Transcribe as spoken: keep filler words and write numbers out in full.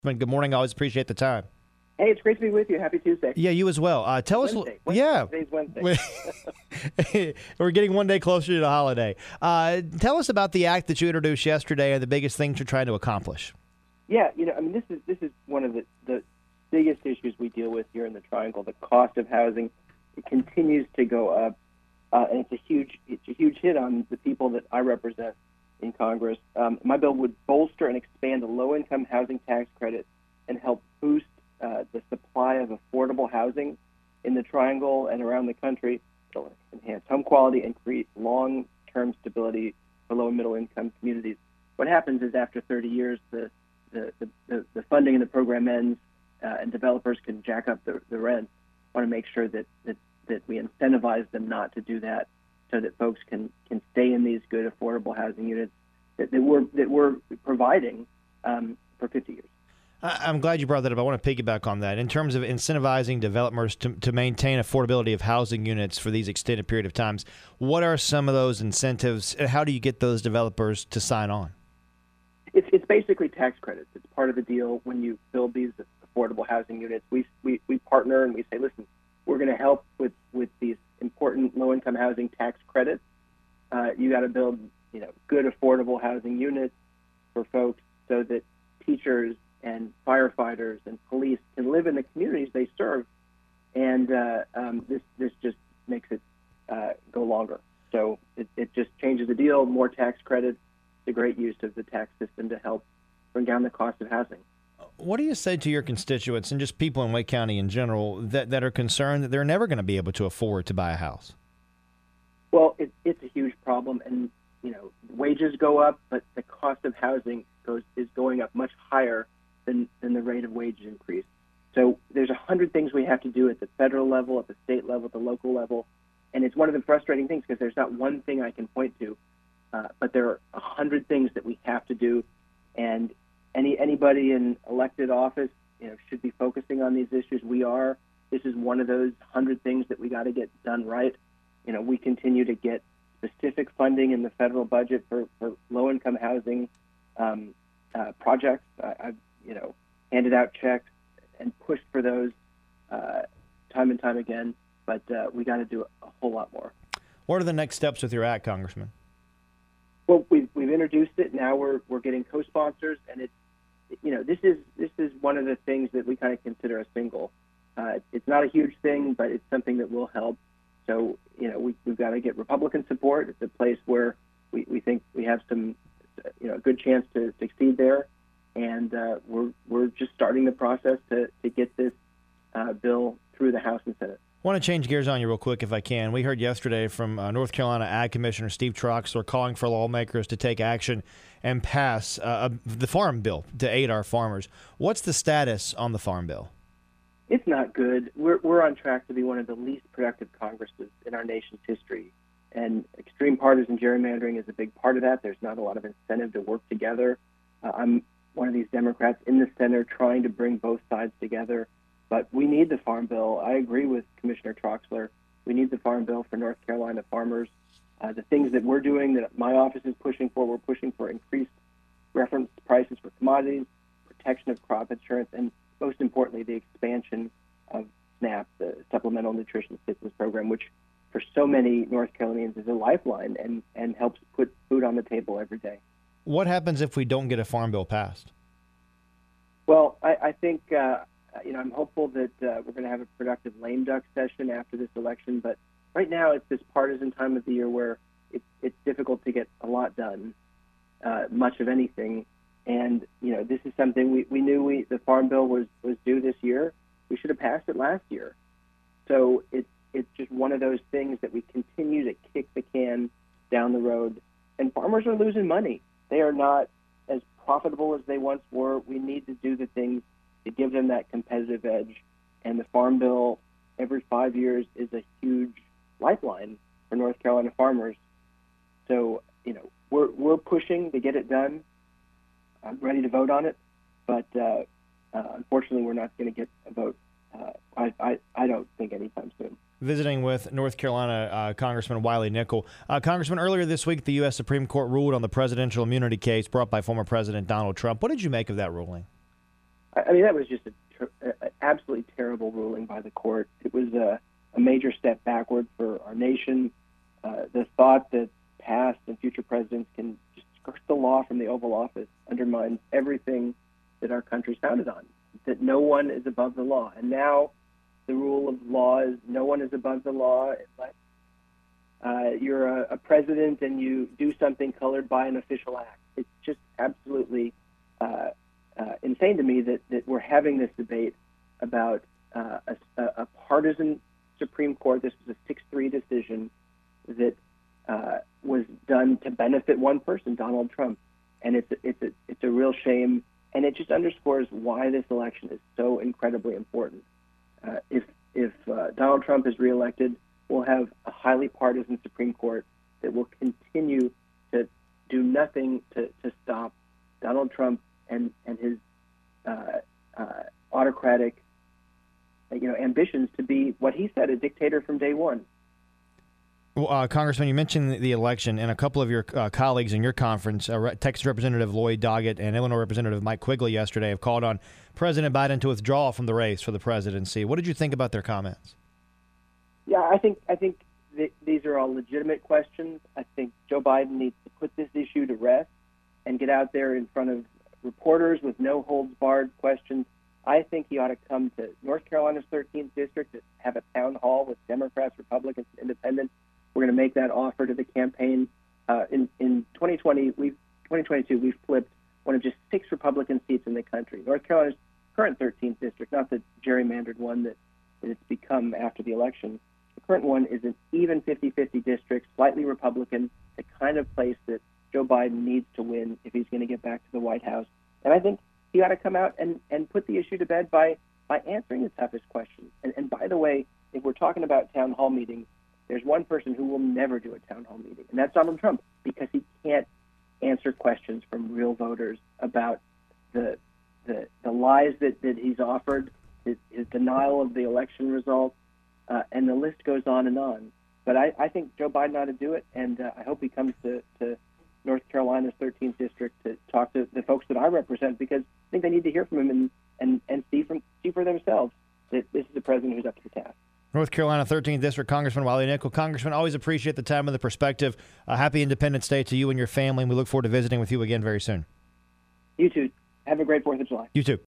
Good morning. I always appreciate the time. Hey, it's great to be with you. Happy Tuesday. Yeah, you as well. Uh, tell Wednesday. us. Wednesday. Yeah. Today's Wednesday. We're getting one day closer to the holiday. Uh, tell us about the act that you introduced yesterday and the biggest things you're trying to accomplish. Yeah, you know, I mean, this is this is one of the, the biggest issues we deal with here in the Triangle. The cost of housing, it continues to go up, uh, and it's a huge it's a huge hit on the people that I represent in Congress. Um, my bill would bolster and expand the low-income housing tax credit and help boost uh, the supply of affordable housing in the Triangle and around the country. It'll enhance home quality and create long-term stability for low and middle-income communities. What happens is after thirty years, the the, the, the funding in the program ends, uh, and developers can jack up the, the rent. I want to make sure that, that, that we incentivize them not to do that, so that folks can, can stay in these good affordable housing units that, that we're that we're providing um, for fifty years. I'm glad you brought that up. I want to piggyback on that. In terms of incentivizing developers to, to maintain affordability of housing units for these extended period of times, what are some of those incentives, and how do you get those developers to sign on? It's, it's basically tax credits. It's part of the deal when you build these affordable housing units. We, we, we partner and we say, listen, we're going to help with, with these important low-income housing tax credits. Uh, you got to build, you know, good affordable housing units for folks so that teachers and firefighters and police can live in the communities they serve, and uh, um, this this just makes it uh, go longer. So it, it just changes the deal. More tax credits. It's a great use of the tax system to help bring down the cost of housing. What do you say to your constituents and just people in Wake County in general that, that are concerned that they're never going to be able to afford to buy a house? Well, it, it's a huge problem, and you know, wages go up, but the cost of housing goes is going up much higher than, than the rate of wage increase. So there's a hundred things we have to do at the federal level, at the state level, at the local level, and it's one of the frustrating things because there's not one thing I can point to, uh, but there are a hundred things that we have to do, and any anybody in elected office, you know, should be focusing on these issues. We are. This is one of those hundred things that we got to get done right. You know, we continue to get specific funding in the federal budget for, for low-income housing um, uh, projects. I, I've, you know, handed out checks and pushed for those uh, time and time again, but uh, we got to do a whole lot more. What are the next steps with your act, Congressman? Well, we've we've introduced it. Now we're we're getting co-sponsors, and it's, you know, this is this is one of the things that we kind of consider a single. Uh, it's not a huge thing, but it's something that will help. So, you know, we, we've got to get Republican support. It's a place where we, we think we have some, you know, a good chance to succeed there. And uh, we're we're just starting the process to, to get this uh, bill through the House and Senate. I want to change gears on you real quick if I can. We heard yesterday from uh, North Carolina Ag Commissioner Steve Troxler calling for lawmakers to take action and pass uh, the Farm Bill to aid our farmers. What's the status on the Farm Bill? It's not good. We're we're on track to be one of the least productive Congresses in our nation's history. And extreme partisan gerrymandering is a big part of that. There's not a lot of incentive to work together. Uh, I'm one of these Democrats in the Senate trying to bring both sides together. But we need the Farm Bill. I agree with Commissioner Troxler. We need the Farm Bill for North Carolina farmers. Uh, the things that we're doing, that my office is pushing for, we're pushing for increased reference prices for commodities, protection of crop insurance, and most importantly, the expansion of SNAP, the Supplemental Nutrition Assistance Program, which for so many North Carolinians is a lifeline and, and helps put food on the table every day. What happens if we don't get a Farm Bill passed? Well, I, I think, uh, you know, I'm hopeful that uh, we're going to have a productive lame duck session after this election, but right now it's this partisan time of the year where it, it's difficult to get a lot done, uh, much of anything. And, you know, this is something we, we knew we, the Farm Bill was, was due this year. We should have passed it last year. So it's, it's just one of those things that we continue to kick the can down the road. And farmers are losing money. They are not as profitable as they once were. We need to do the things to give them that competitive edge. And the Farm Bill every five years is a huge lifeline for North Carolina farmers. So, you know, we're, we're pushing to get it done. I'm ready to vote on it, but uh, uh, unfortunately, we're not going to get a vote. Uh, I, I, I don't think anytime soon. Visiting with North Carolina uh, Congressman Wiley Nickel. Uh, Congressman, earlier this week, the U S Supreme Court ruled on the presidential immunity case brought by former President Donald Trump. What did you make of that ruling? I, I mean, that was just an ter- absolutely terrible ruling by the court. It was a, a major step backward for our nation. Uh, the thought that past and future presidents can just skirt the law from the Oval Office undermines everything that our country's founded on, that no one is above the law. And now the rule of law is no one is above the law unless uh, you're a, a president and you do something colored by an official act. It's just absolutely uh, uh, insane to me that, that we're having this debate about uh, a, a partisan Supreme Court. This was a six three decision that uh, was done to benefit one person, Donald Trump. And it's a, it's, a, it's a real shame. And it just underscores why this election is so incredibly important. Uh, if if uh, Donald Trump is reelected, we'll have a highly partisan Supreme Court that will continue to do nothing to, to stop Donald Trump and and his uh, uh, autocratic, you know, ambitions to be what he said, a dictator from day one. Well, uh, Congressman, you mentioned the election, and a couple of your uh, colleagues in your conference, uh, Texas Representative Lloyd Doggett and Illinois Representative Mike Quigley yesterday, have called on President Biden to withdraw from the race for the presidency. What did you think about their comments? Yeah, I think I think th- these are all legitimate questions. I think Joe Biden needs to put this issue to rest and get out there in front of reporters with no holds barred questions. I think he ought to come to North Carolina's thirteenth district to have a town hall with Democrats, Republicans, and independents. We're going to make that offer to the campaign. Uh, in in twenty twenty, we've twenty twenty-two, we've flipped one of just six Republican seats in the country. North Carolina's current thirteenth district, not the gerrymandered one that, that it's become after the election. The current one is an even fifty-fifty district, slightly Republican, the kind of place that Joe Biden needs to win if he's going to get back to the White House. And I think he ought to come out and, and put the issue to bed by, by answering the toughest questions. And, and by the way, if we're talking about town hall meetings, there's one person who will never do a town hall meeting, and that's Donald Trump, because he can't answer questions from real voters about the the, the lies that, that he's offered, his, his denial of the election results, uh, and the list goes on and on. But I, I think Joe Biden ought to do it, and uh, I hope he comes to, to North Carolina's thirteenth district to talk to the folks that I represent, because I think they need to hear from him and, and, and see, from, see for themselves that this is a president who's up to the task. North Carolina thirteenth District Congressman Wiley Nickel. Congressman, always appreciate the time and the perspective. A happy Independence Day to you and your family, and we look forward to visiting with you again very soon. You too. Have a great fourth of July. You too.